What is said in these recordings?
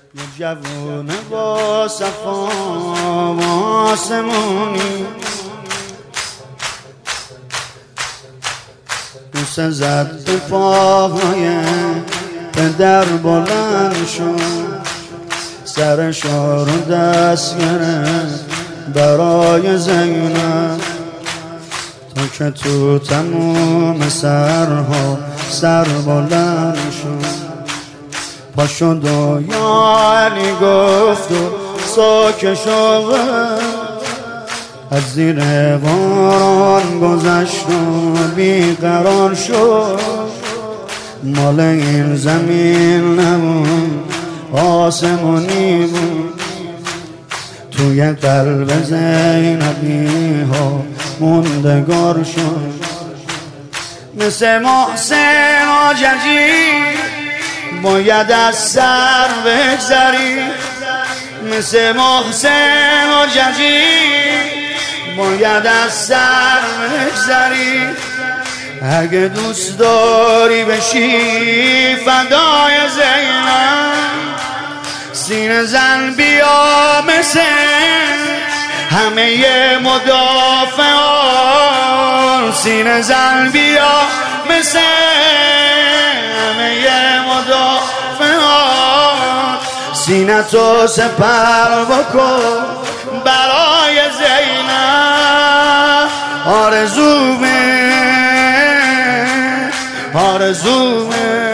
یه جوون با صفا و آسمونی بوسه زد به پاهای پدر بلند شد، سرشو رو دست گرفت برای زینب تا که تو تموم سرها سر بلند شد. پا شد و یا علی گفت و ساکه شد، از زیر باران گذشت و بیقرار شد. مال این زمین نبود آسمونی بود، توی قلب زینبی ها موندگار شد. مثل محسن آججی باید از سر بگذری، مثل محسن آججی باید از سر بگذری. اگه دوست داری بشی فدای زینب، سینه زن بیا مثل همه مدافعان، سینه زن بیا مثل همه مدافعان. سینه تو سپر بکن برای زینب، آرزومه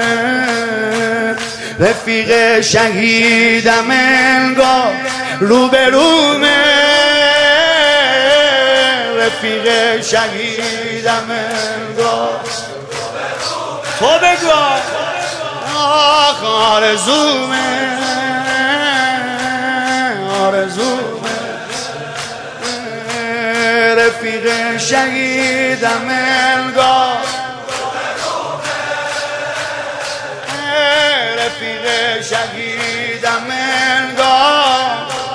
رفیق شهیدم انگار روبرومه، رفیق شهیدم انگار تو بگو آخ آرزومه رفیق شهیدم انگار رفیق شهیدم انگار.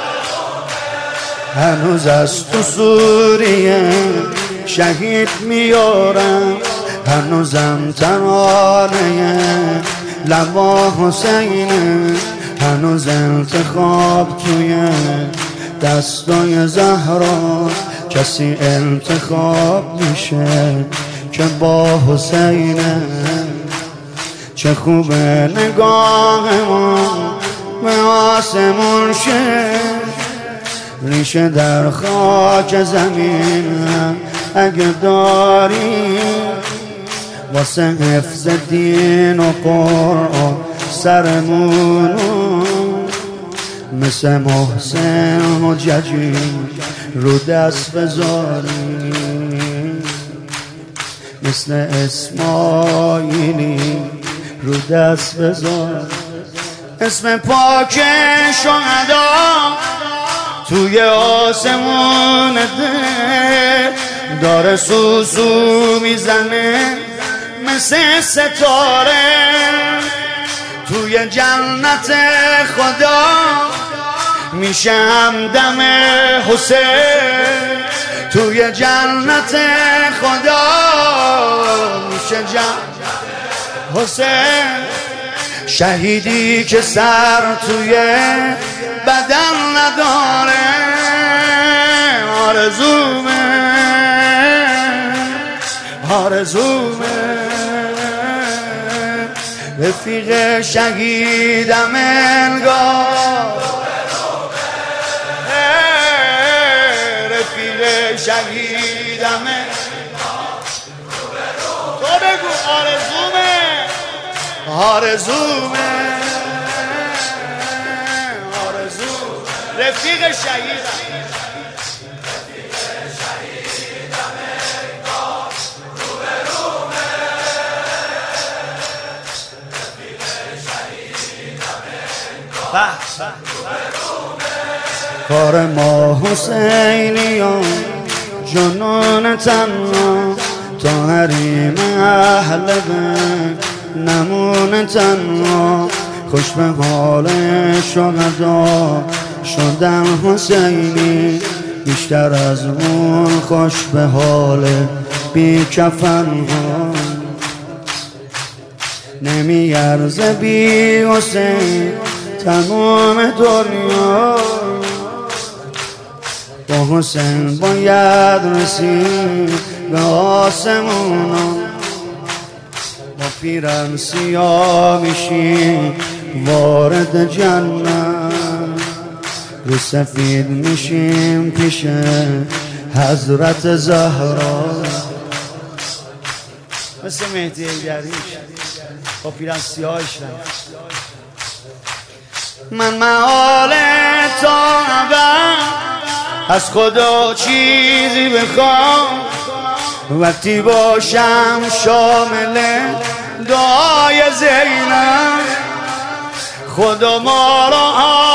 هنوز از تو سوریه شهید میارم، هنوزم ترانه لبا حسینه، هنوز انتخاب توی دستای زهرا. کسی انتخاب میشه که با حسینه. چه خوبه نگاه ما به آسمون شه، ریشه در خاک زمین اگه داری، واسه حفظ دین و قرآن سرمونو مثل محسن مججی رو دست بذاری، مثل اسماعیلی رو دست بذار. اسم پاک شهدا توی آسمون داره سوسو میزنه مثل ستاره. توی جنت خدا میشه همدم حسین، توی جنت خدا میشه حسین. شهیدی که سر توی بدن نداره، آرزومه رفیق شهیدم انگار، رفیق شهیدم انگار. تو بگو آرزومه رفیق شهیدم کار ما حسینیان جنون تنها، تا حریم اهل بیت نمون تنها. خوش به حال شهدا شدم حسینی، بیشتر از اون خوش به حال بی کفن ها. نمیارزه بی حسین تمام دنیا با حسین باید رسید به آسمونا با پیرن سیاه میشیم وارد جنت رو سفید میشیم پیش حضرت زهرا مثل مهدی ایدریش با پیرن سیاهش من محال طالبم از خدا چیزی بخوام وقتی باشم شامل دعای زینب خدا ما را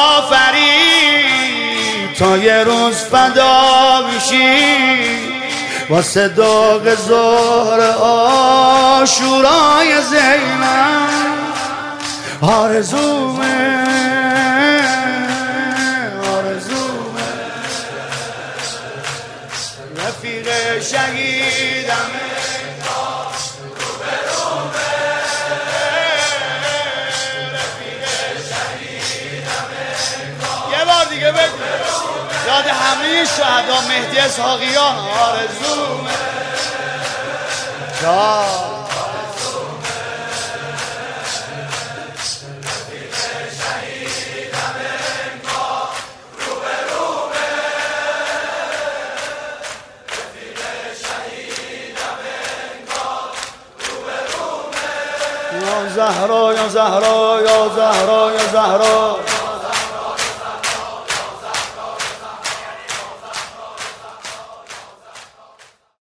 آفرید تا یه روز فدا بشیم واسه داغ ظهر عاشورای زینب آرزومه رفیق شهیدم یه بار دیگه بگو یاد همه شهدا مهدی اسحاقیان آرزومه یا زهرا یا زهرا یا زهرا یا زهرا